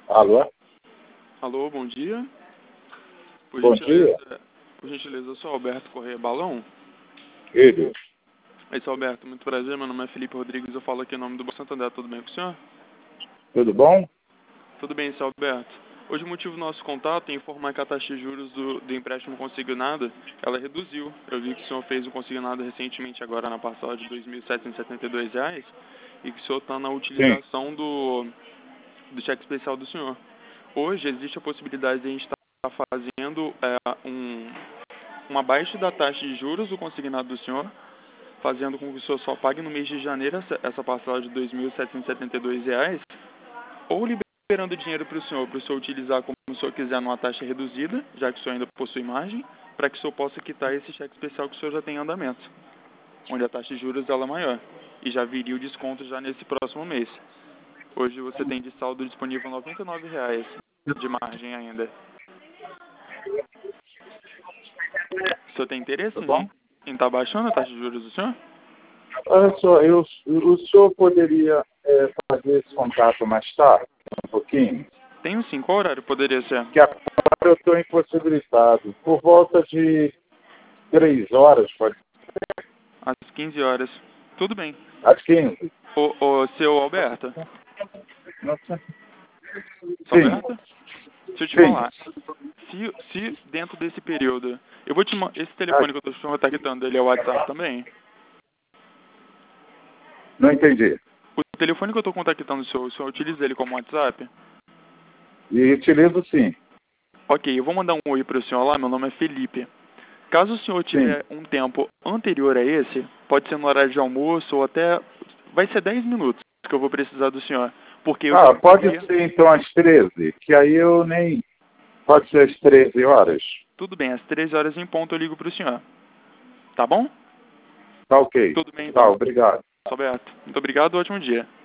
Alô? Alô, bom dia. Bom dia. Por gentileza, eu sou Alberto Correia Balão. Ele. Oi, seu Alberto, muito prazer. Meu nome é Felipe Rodrigues, eu falo aqui em nome do Banco Santander. Tudo bem com o senhor? Tudo bom? Tudo bem, seu Alberto. Hoje o motivo do nosso contato é informar que a taxa de juros do empréstimo consignado, ela reduziu. Eu vi que o senhor fez um consignado recentemente, agora na parcela de R$ 2.772, e que o senhor está na Sim. utilização do cheque especial do senhor. Hoje existe a possibilidade de a gente estar fazendo uma baixa da taxa de juros do consignado do senhor, fazendo com que o senhor só pague no mês de janeiro essa parcela de R$ 2.772, ou liberando dinheiro para o senhor utilizar como o senhor quiser numa taxa reduzida, já que o senhor ainda possui margem, para que o senhor possa quitar esse cheque especial que o senhor já tem em andamento, onde a taxa de juros ela é maior, e já viria o desconto já nesse próximo mês. Hoje você tem de saldo disponível R$ 99 de margem ainda. O senhor tem interesse Tudo bom? em estar baixando a taxa de juros do senhor? Olha só, o senhor poderia fazer esse contato mais tarde, um pouquinho? Tenho sim. Qual horário poderia ser? Que agora eu estou impossibilitado. Por volta de 3 horas, pode ser? Às 15 horas. Tudo bem. Às 15? Ô, seu Alberto. Não sei. Seu Sim, Alberto? Deixa eu te sim. falar. Se dentro desse período... Eu vou te esse Ah, telefone que eu estou contactando, ele é o WhatsApp também? não entendi. O telefone que eu estou contactando o senhor utiliza ele como WhatsApp? E utilizo sim. Ok, eu vou mandar um oi para o senhor lá, meu nome é Felipe. Caso o senhor Sim. tiver um tempo anterior a esse, pode ser no horário de almoço ou até... Vai ser 10 minutos que eu vou precisar do senhor. Porque eu já Pode enviei... ser então às 13, que aí eu nem... Pode ser às 13 horas? Tudo bem, às 13 horas em ponto eu ligo para o senhor. Tá bom? Tá ok. Tudo bem Tá, então, obrigado. Roberto. Muito obrigado, ótimo dia.